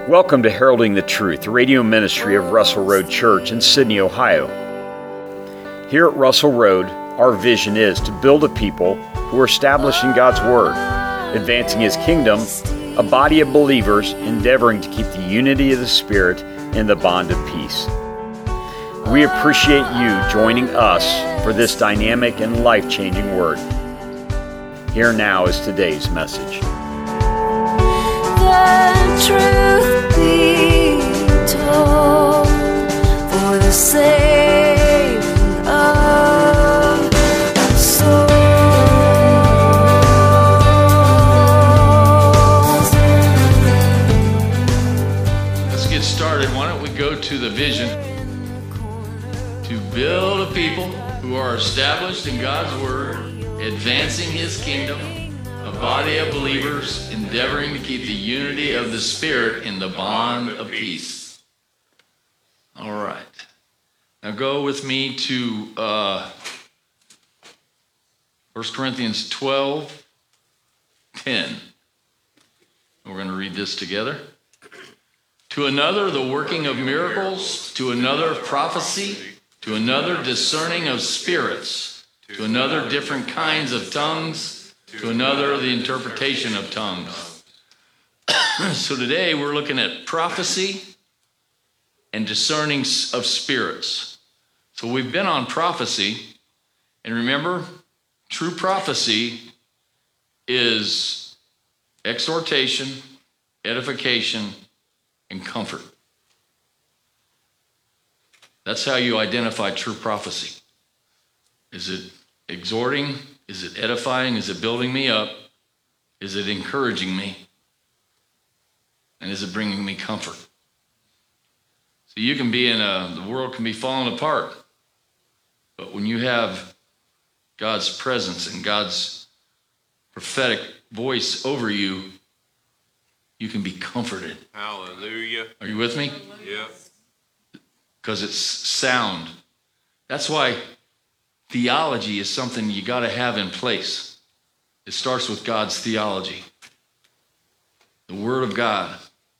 Welcome to Heralding the Truth, the radio ministry of Russell Road Church in Sydney, Ohio. Here at Russell Road, our vision is to build a people who are establishing God's Word, advancing His kingdom, a body of believers endeavoring to keep the unity of the Spirit in the bond of peace. We appreciate you joining us for this dynamic and life-changing Word. Here now is today's message. The truth be told, for the saving of souls. Let's get started. Why don't we go to the vision to build a people who are established in God's Word, advancing His kingdom, a body of believers endeavoring to keep the unity of the Spirit in the bond of peace. All right. Now go with me to 1 Corinthians 12:10. We're going to read this together. To another, the working of miracles. To another, prophecy. To another, discerning of spirits. To another, different kinds of tongues. To another, the interpretation of tongues. So today we're looking at prophecy and discerning of spirits. So we've been on prophecy, and remember, true prophecy is exhortation, edification, and comfort. That's how you identify true prophecy. Is it exhorting? Is it edifying? Is it building me up? Is it encouraging me? And is it bringing me comfort? So you can be the world can be falling apart. But when you have God's presence and God's prophetic voice over you, you can be comforted. Hallelujah. Are you with me? Yeah. Because it's sound. That's why theology is something you got to have in place. It starts with God's theology, the Word of God.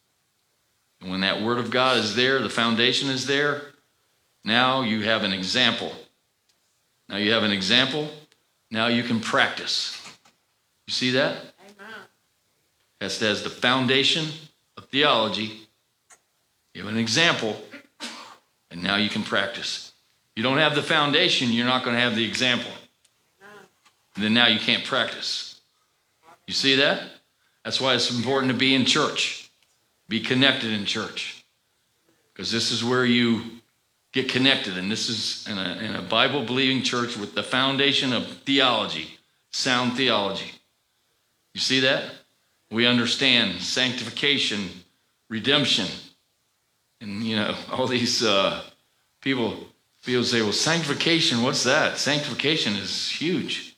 And when that Word of God is there, the foundation is there, now you have an example. Now you have an example, now you can practice. You see that? Amen. That's the foundation of theology. You have an example, and now you can practice. You don't have the foundation, you're not going to have the example. And then now you can't practice. You see that? That's why it's important to be in church. Be connected in church. Because this is where you get connected. And this is in a Bible-believing church with the foundation of theology, sound theology. You see that? We understand sanctification, redemption. And, all these people say, well, sanctification, what's that? Sanctification is huge.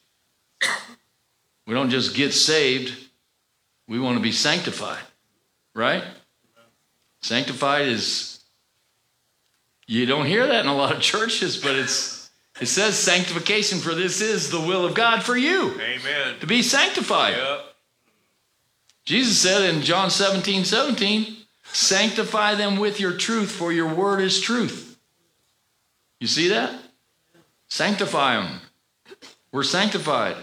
We don't just get saved. We want to be sanctified, right? Sanctified is, you don't hear that in a lot of churches, but it says sanctification, for this is the will of God for you. Amen. To be sanctified. Yep. Jesus said in John 17:17, sanctify them with your truth, for your word is truth. You see that? Sanctify them. We're sanctified.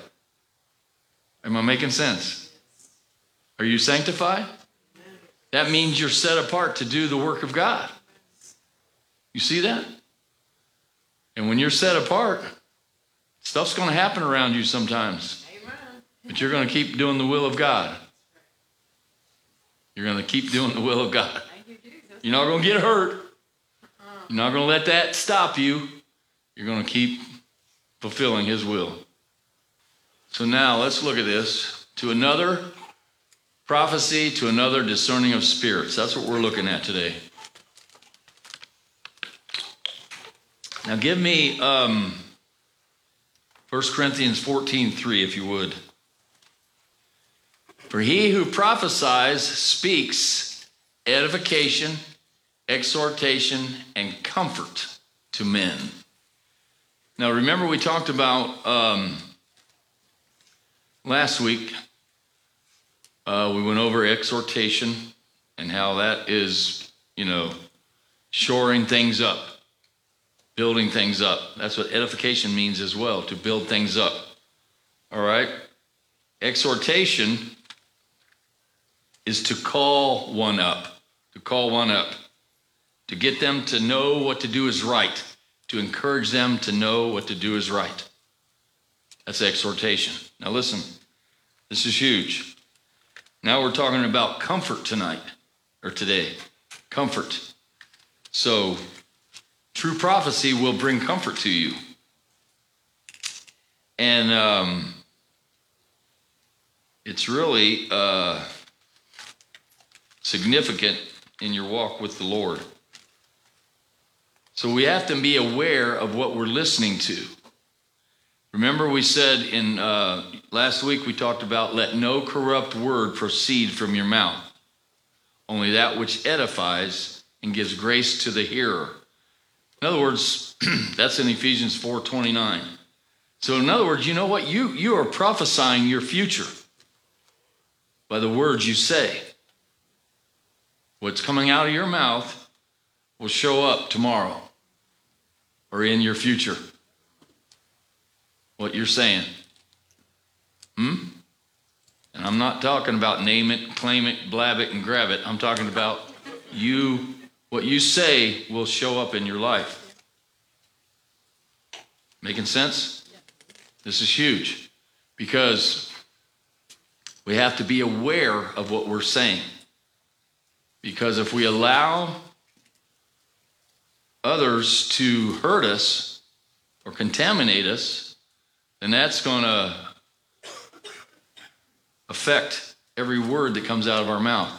Am I making sense? Are you sanctified? That means you're set apart to do the work of God. You see that? And when you're set apart, stuff's going to happen around you sometimes. But you're going to keep doing the will of God. You're going to keep doing the will of God. You're not going to get hurt. You're not going to let that stop you. You're going to keep fulfilling His will. So now let's look at this. To another, prophecy. To another, discerning of spirits. That's what we're looking at today. Now give me 1 Corinthians 14:3, if you would. For he who prophesies speaks edification, exhortation, and comfort to men. Now remember we talked about last week, we went over exhortation and how that is, shoring things up, building things up. That's what edification means as well, to build things up. All right? Exhortation is to call one up, to get them to know what to do is right, to encourage them to know what to do is right. That's exhortation. Now listen, this is huge. Now we're talking about comfort tonight, or today. Comfort. So, true prophecy will bring comfort to you. And it's really significant in your walk with the Lord. So we have to be aware of what we're listening to. Remember we said in last week we talked about let no corrupt word proceed from your mouth, only that which edifies and gives grace to the hearer. In other words, that's in Ephesians 4:29. So in other words, you know what? You are prophesying your future by the words you say. What's coming out of your mouth will show up tomorrow or in your future. What you're saying. And I'm not talking about name it, claim it, blab it, and grab it. I'm talking about what you say will show up in your life. Making sense? This is huge because we have to be aware of what we're saying. Because if we allow others to hurt us or contaminate us, then that's going to affect every word that comes out of our mouth.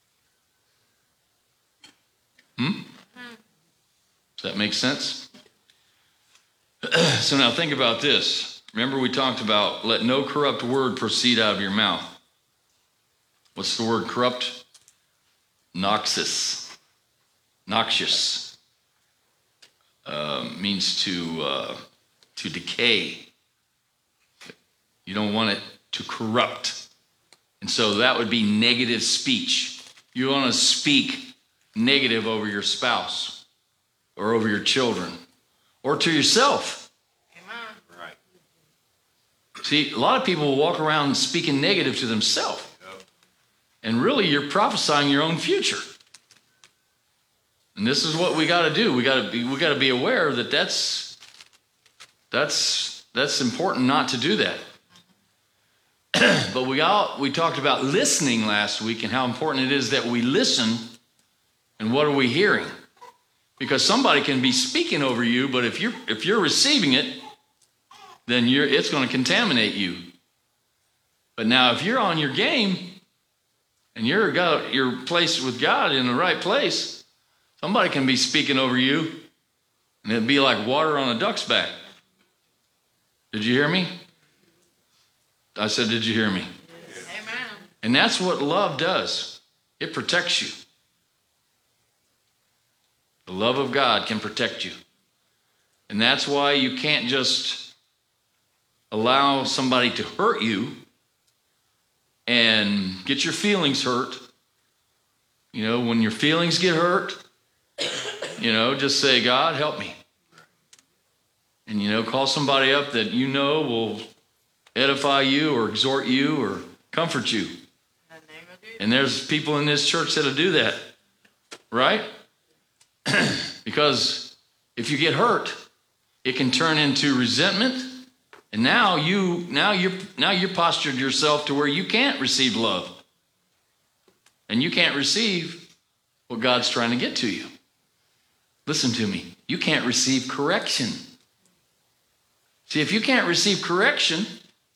Does that make sense? So now think about this. Remember we talked about let no corrupt word proceed out of your mouth. What's the word corrupt? Noxious. Means to decay. You don't want it to corrupt. And so that would be negative speech. You want to speak negative over your spouse or over your children or to yourself. Amen. Right. See, a lot of people will walk around speaking negative to themselves. And really, you're prophesying your own future. And this is what we got to do. We got to be aware that that's important not to do that. But we talked about listening last week and how important it is that we listen. And what are we hearing? Because somebody can be speaking over you, but if you're receiving it, then it's going to contaminate you. But now, if you're on your game and you're got your place with God in the right place, somebody can be speaking over you, and it'd be like water on a duck's back. Did you hear me? I said, did you hear me? Amen. And that's what love does. It protects you. The love of God can protect you. And that's why you can't just allow somebody to hurt you and get your feelings hurt. When your feelings get hurt, just say, God, help me. And, call somebody up that will edify you or exhort you or comfort you. And there's people in this church that'll do that, right? Because if you get hurt, it can turn into resentment, and now you're postured yourself to where you can't receive love, and you can't receive what God's trying to get to you. Listen to me. You can't receive correction. See, if you can't receive correction,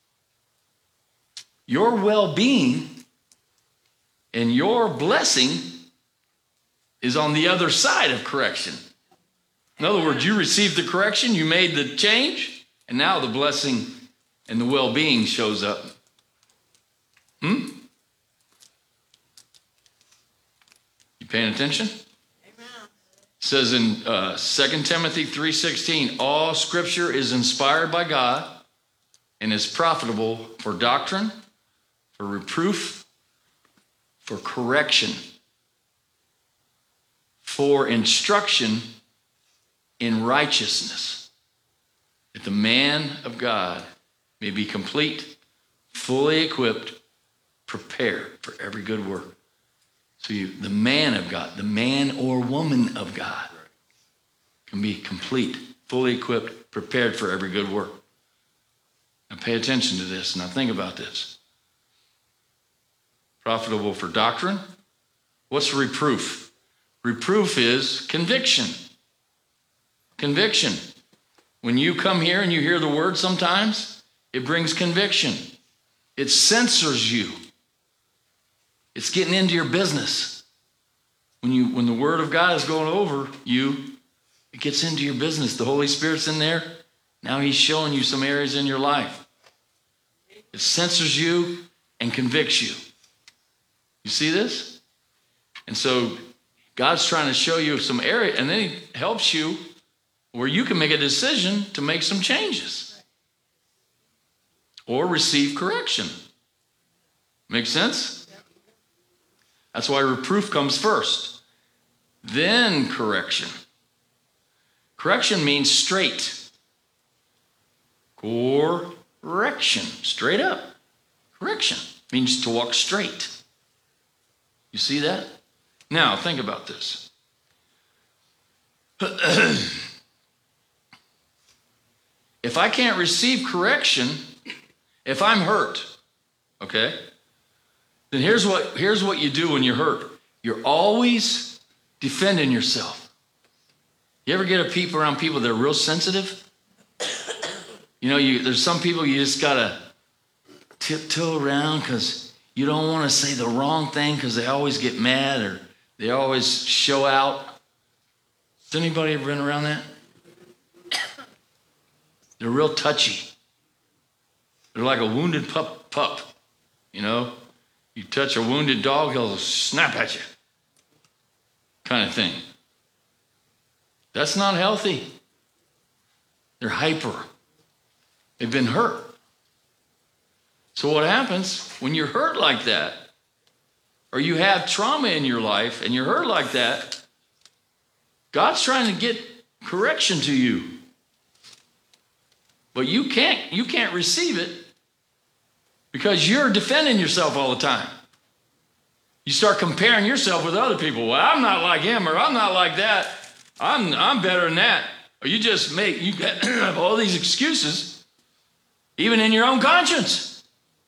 your well-being and your blessing is on the other side of correction. In other words, you received the correction, you made the change, and now the blessing and the well-being shows up. You paying attention? Amen. It says in 2 Timothy 3:16, all scripture is inspired by God and is profitable for doctrine, for reproof, for correction, for instruction in righteousness, that the man of God may be complete, fully equipped, prepared for every good work. So the man of God, the man or woman of God, can be complete, fully equipped, prepared for every good work. Now pay attention to this. Now think about this. Profitable for doctrine. What's reproof? Reproof is conviction. Conviction. When you come here and you hear the word sometimes, it brings conviction. It censors you. It's getting into your business. When the word of God is going over you, it gets into your business. The Holy Spirit's in there. Now he's showing you some areas in your life. It censors you and convicts you. You see this? And so God's trying to show you some area, and then he helps you where you can make a decision to make some changes or receive correction. Make sense? That's why reproof comes first, then correction. Correction means straight. Correction, straight up. Correction means to walk straight. You see that? Now, think about this. If I can't receive correction, if I'm hurt, okay, then here's what you do when you're hurt. You're always defending yourself. You ever get a peep around people that are real sensitive? You know, there's some people you just got to tiptoe around because you don't want to say the wrong thing because they always get mad or they always show out. Has anybody ever been around that? They're real touchy. They're like a wounded pup, you know? You touch a wounded dog, he'll snap at you. Kind of thing. That's not healthy. They're hyper. They've been hurt. So what happens when you're hurt like that, or you have trauma in your life and you're hurt like that, God's trying to get correction to you. But you can't receive it because you're defending yourself all the time. You start comparing yourself with other people. Well, I'm not like him, or I'm not like that. I'm better than that. Or you have all these excuses, even in your own conscience.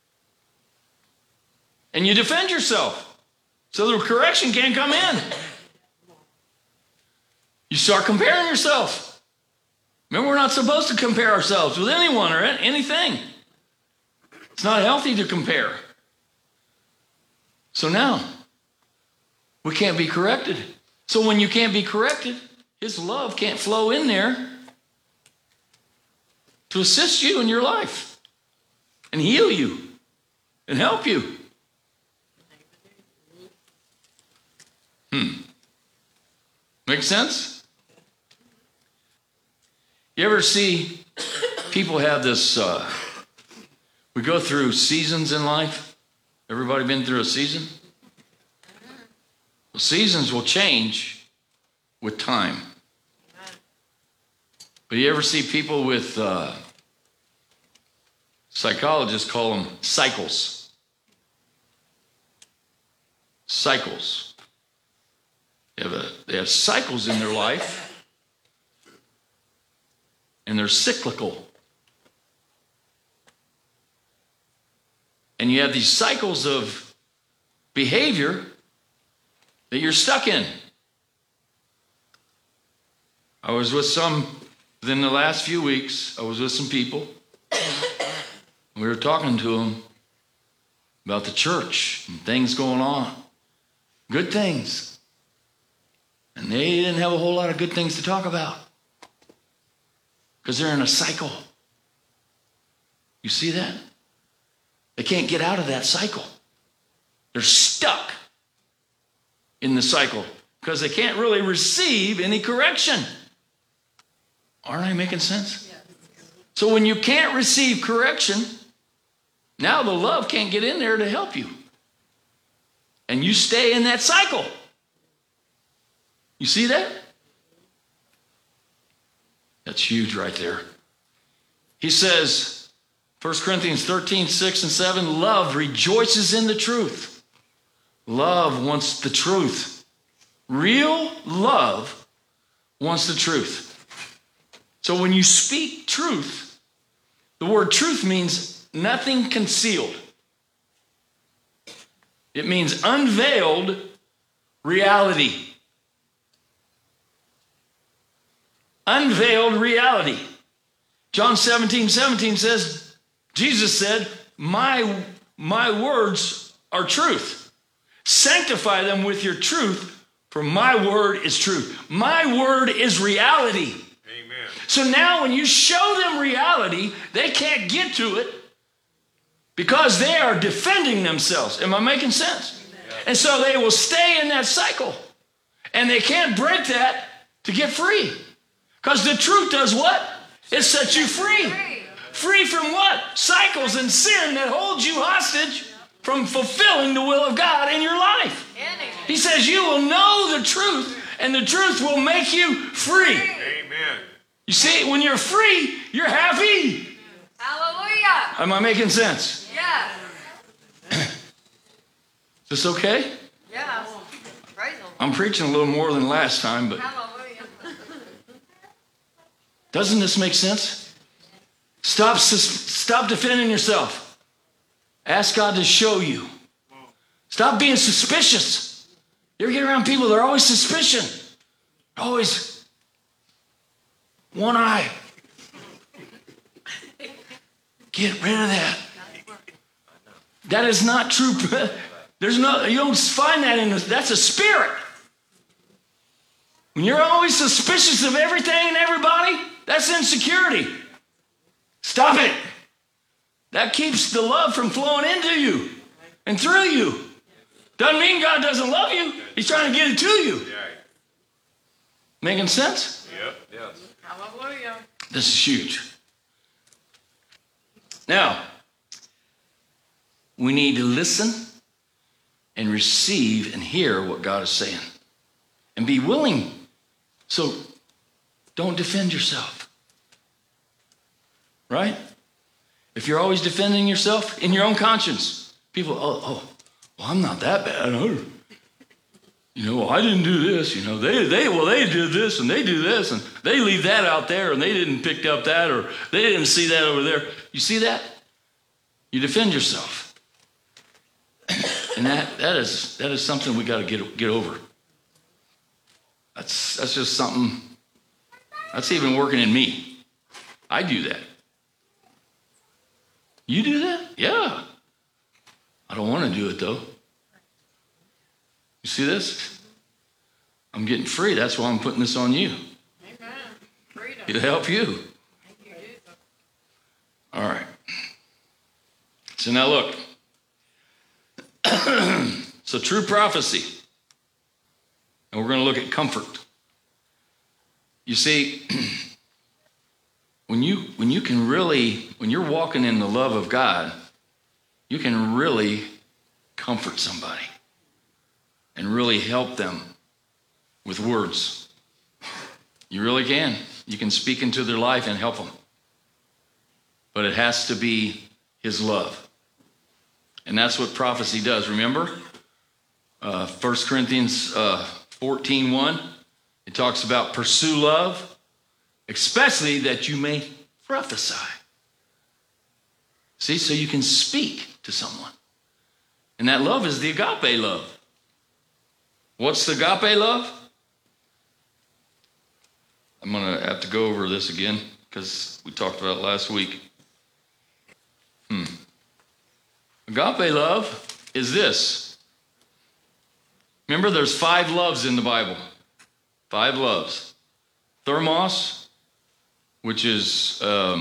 And you defend yourself so the correction can't come in. You start comparing yourself. Remember, we're not supposed to compare ourselves with anyone or anything. It's not healthy to compare. So now, we can't be corrected. So when you can't be corrected, his love can't flow in there to assist you in your life and heal you and help you. Make sense? You ever see people have this, we go through seasons in life. Everybody been through a season? Well, seasons will change with time. But you ever see people with, psychologists call them cycles. Cycles. They have cycles in their life. And they're cyclical. And you have these cycles of behavior that you're stuck in. I was with within the last few weeks, I was with some people. We were talking to them about the church and things going on. Good things. And they didn't have a whole lot of good things to talk about. Because they're in a cycle. You see that? They can't get out of that cycle. They're stuck in the cycle because they can't really receive any correction. Aren't I making sense? Yeah. So when you can't receive correction, now the love can't get in there to help you. And you stay in that cycle. You see that? That's huge right there. He says, 1 Corinthians 13, 6 and 7, love rejoices in the truth. Love wants the truth. Real love wants the truth. So when you speak truth, the word truth means nothing concealed. It means unveiled reality. Unveiled reality. John 17:17 says, Jesus said, my words are truth. Sanctify them with your truth, for my word is truth. My word is reality. Amen. So now when you show them reality, they can't get to it because they are defending themselves. Am I making sense? And so they will stay in that cycle. And they can't break that to get free. Because the truth does what? It sets you free. Free from what? Cycles and sin that hold you hostage from fulfilling the will of God in your life. He says you will know the truth, and the truth will make you free. Amen. You see, when you're free, you're happy. Hallelujah. Am I making sense? Yeah. Is this okay? Yeah. Praise the Lord. I'm preaching a little more than last time, but Hallelujah. doesn't this make sense? Stop defending yourself. Ask God to show you. Stop being suspicious. You ever get around people, they're always suspicion. Always one eye. Get rid of that. That is not true. You don't find that that's a spirit. When you're always suspicious of everything and everybody, that's insecurity. Stop it. That keeps the love from flowing into you and through you. Doesn't mean God doesn't love you. He's trying to get it to you. Making sense? Yep. Yes. Hallelujah. This is huge. Now, we need to listen and receive and hear what God is saying. And be willing. So don't defend yourself. Right? If you're always defending yourself in your own conscience, people, well, I'm not that bad. I didn't do this. They did this and they do this and they leave that out there and they didn't pick up that or they didn't see that over there. You see that? You defend yourself. And that is something we got to get over. That's just something, that's even working in me. I do that. You do that? Yeah. I don't want to do it though. You see this? I'm getting free. That's why I'm putting this on you. Amen. Freedom. It'll help you. Thank you, Jesus. All right. So now look. So true prophecy. And we're going to look at comfort. You see, when you're walking in the love of God, you can really comfort somebody and really help them with words. You really can. You can speak into their life and help them. But it has to be his love. And that's what prophecy does. Remember? 1 Corinthians 14:1. It talks about pursue love, especially that you may prophesy. See, so you can speak to someone. And that love is the agape love. What's the agape love? I'm going to have to go over this again because we talked about it last week. Agape love is this. Remember, there's 5 loves in the Bible. 5 loves. Thermos, which is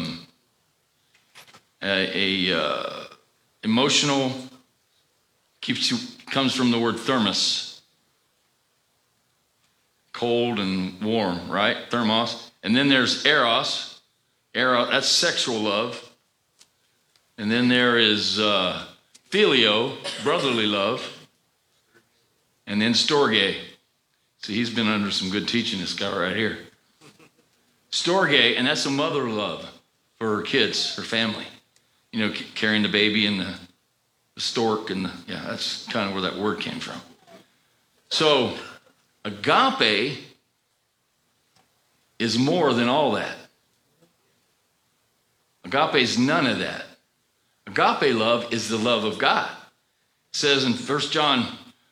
emotional, comes from the word thermos. Cold and warm, right? Thermos. And then there's eros. Eros, that's sexual love. And then there is phileo, brotherly love. And then storge. See, he's been under some good teaching, this guy right here. Storge, and that's a mother love for her kids, her family. You know, carrying the baby and the stork and that's kind of where that word came from. So agape is more than all that. Agape is none of that. Agape love is the love of God. It says in 1 John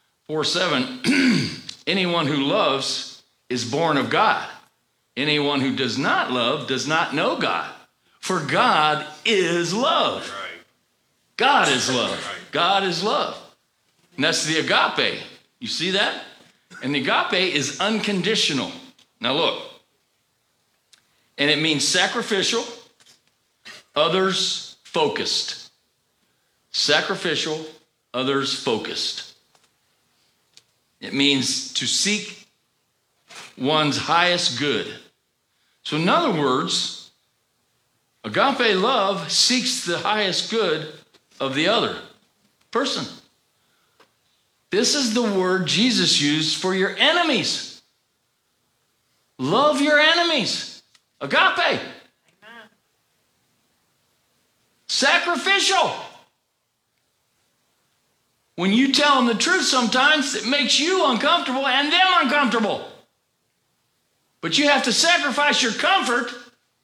4:7, anyone who loves is born of God. Anyone who does not love does not know God. For God is love. Right. God is love. God is love. And that's the agape. You see that? And the agape is unconditional. Now look. And it means sacrificial, others focused. Sacrificial, others focused. It means to seek one's highest good. So in other words, agape love seeks the highest good of the other person. This is the word Jesus used for your enemies. Love your enemies. Agape. Amen. Sacrificial. When you tell them the truth, sometimes it makes you uncomfortable and them uncomfortable. But you have to sacrifice your comfort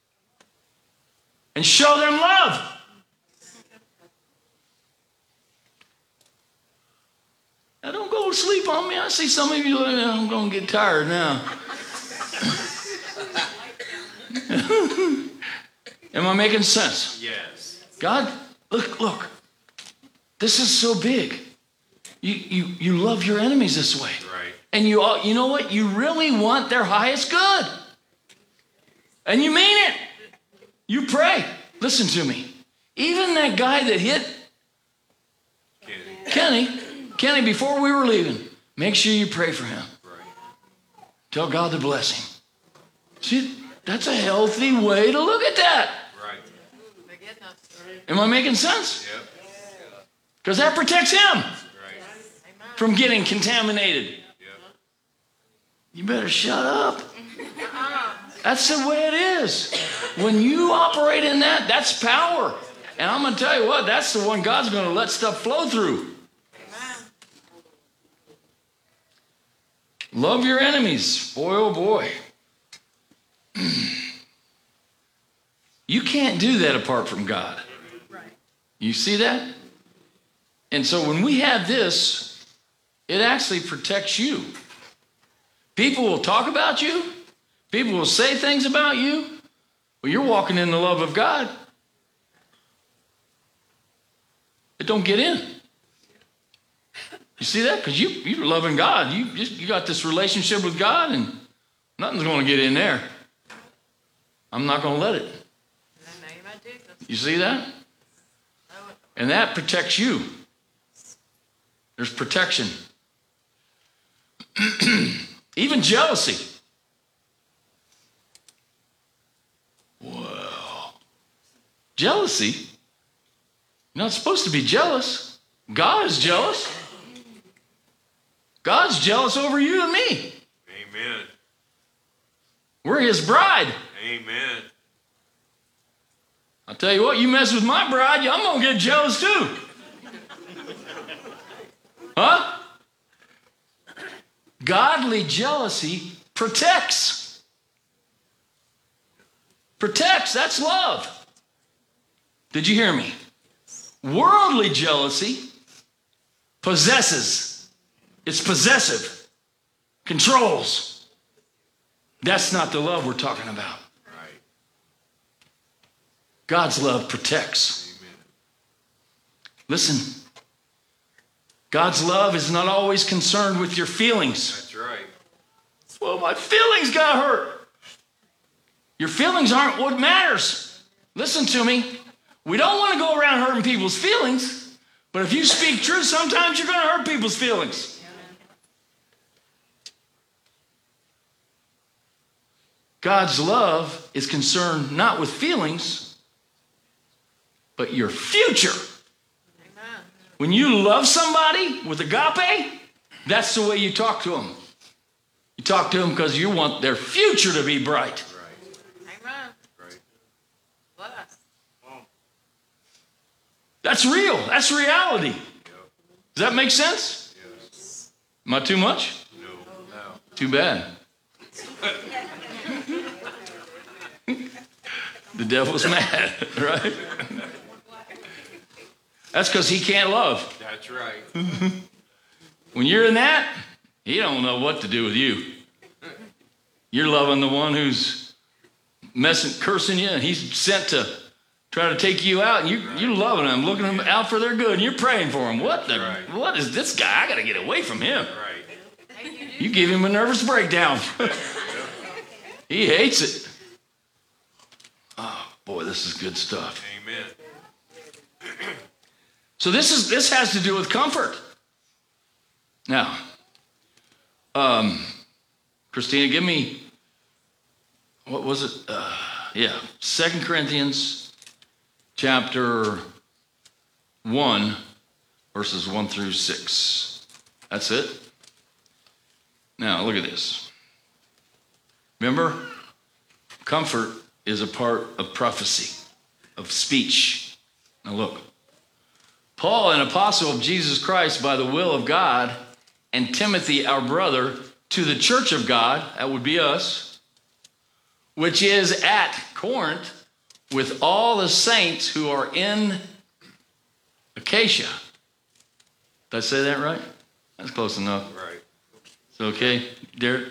and show them love. Now don't go to sleep on me. I see some of you, I'm going to get tired now. Am I making sense? Yes. God, look. This is so big. You love your enemies this way. Right. And you know what? You really want their highest good. And you mean it. You pray. Listen to me. Even that guy that hit Kenny, before we were leaving, make sure you pray for him. Right. Tell God to bless him. See, that's a healthy way to look at that. Right. Am I making sense? Yep. Because that protects him Right. from getting contaminated. Yep. You better shut up. That's the way it is. When you operate in that, that's power. And I'm going to tell you what, that's the one God's going to let stuff flow through. Love your enemies. Boy, oh boy. You can't do that apart from God. You see that? And so when we have this, it actually protects you. People will talk about you. People will say things about you. But you're walking in the love of God. It don't get in. You see that? Because you're loving God. You got this relationship with God, and nothing's going to get in there. I'm not going to let it. You see that? And that protects you. There's protection. Even jealousy. Whoa. Jealousy? You're not supposed to be jealous. God is jealous. God's jealous over you and me. Amen. We're his bride. Amen. I'll tell you what, you mess with my bride, I'm going to get jealous too. Huh? Godly jealousy protects. Protects, that's love. Did you hear me? Worldly jealousy possesses. It's possessive. Controls. That's not the love we're talking about. Right. God's love protects. Amen. Listen, God's love is not always concerned with your feelings. That's right. Well, my feelings got hurt. Your feelings aren't what matters. Listen to me. We don't want to go around hurting people's feelings, but if you speak truth, sometimes you're going to hurt people's feelings. God's love is concerned not with feelings, but your future. Amen. When you love somebody with agape, that's the way you talk to them. You talk to them because you want their future to be bright. Amen. Right. Bless. That's real. That's reality. Does that make sense? Yes. Am I too much? No. Too bad. The devil's mad, right? That's because he can't love. That's right. When you're in that, he don't know what to do with you. You're loving the one who's cursing you, and he's sent to try to take you out, and you're loving them, looking them out for their good, and you're praying for them. What is this guy? I got to get away from him. Right. You give him a nervous breakdown. He hates it. Oh, boy, this is good stuff. Amen. So this has to do with comfort. Now, Christina, give me, what was it? 2 Corinthians chapter 1, verses 1 through 6. That's it. Now, look at this. Remember, comfort is a part of prophecy, of speech. Now look. Paul, an apostle of Jesus Christ by the will of God, and Timothy, our brother, to the church of God, that would be us, which is at Corinth, with all the saints who are in Acacia. Did I say that right? That's close enough. Right. It's okay, Derek?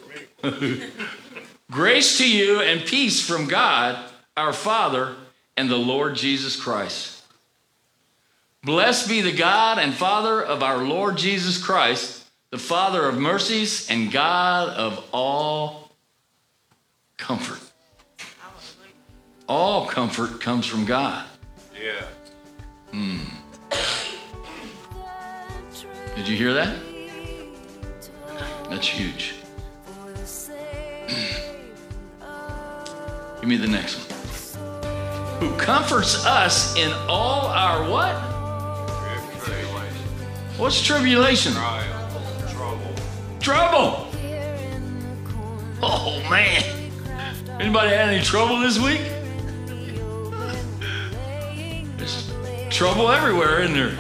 Grace to you and peace from God, our Father, and the Lord Jesus Christ. Blessed be the God and Father of our Lord Jesus Christ, the Father of mercies and God of all comfort. All comfort comes from God. Yeah. Did you hear that? That's huge. Give me the next one. Who comforts us in all our what? Tribulation. What's tribulation? Trial. Trouble. Trouble. Oh, man. Anybody had any trouble this week? There's trouble everywhere, isn't there?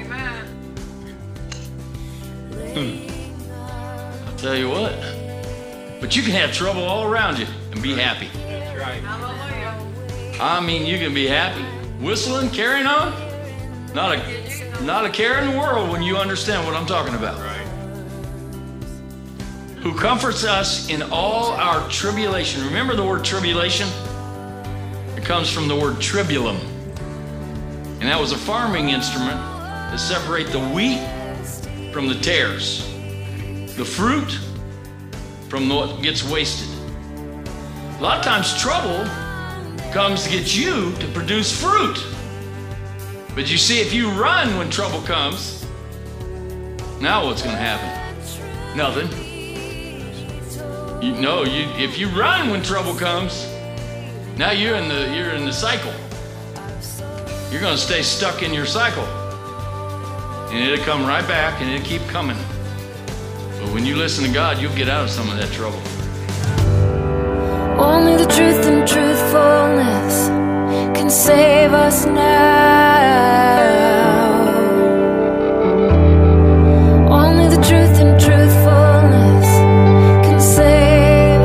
Amen. I'll tell you what. But you can have trouble all around you and be happy. That's right. Hallelujah. I mean, you can be happy, whistling, carrying on. Not a care in the world when you understand what I'm talking about. Right. Who comforts us in all our tribulation. Remember the word tribulation? It comes from the word tribulum. And that was a farming instrument to separate the wheat from the tares, the fruit from what gets wasted. A lot of times trouble comes to get you to produce fruit. But you see, if you run when trouble comes, now what's going to happen? Nothing. If you run when trouble comes, now you're in the cycle. You're going to stay stuck in your cycle. And it'll come right back and it'll keep coming. But when you listen to God, you'll get out of some of that trouble. Only the truth and truthfulness can save us now. Only the truth and truthfulness can save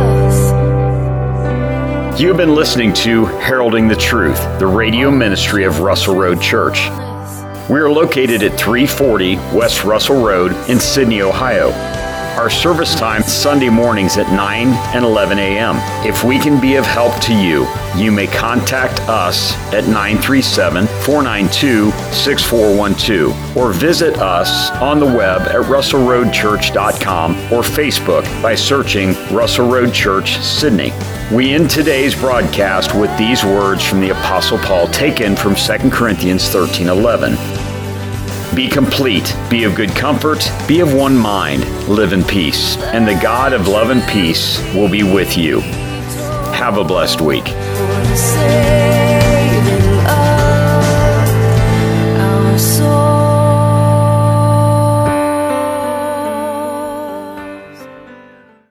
us. You have been listening to Heralding the Truth, the radio ministry of Russell Road Church. We are located at 340 West Russell Road in Sydney, Ohio. Our service time is Sunday mornings at 9 and 11 a.m. If we can be of help to you, you may contact us at 937-492-6412 or visit us on the web at russellroadchurch.com or Facebook by searching Russell Road Church, Sydney. We end today's broadcast with these words from the Apostle Paul taken from 2 Corinthians 13:11. Be complete, be of good comfort, be of one mind, live in peace, and the God of love and peace will be with you. Have a blessed week. For the sake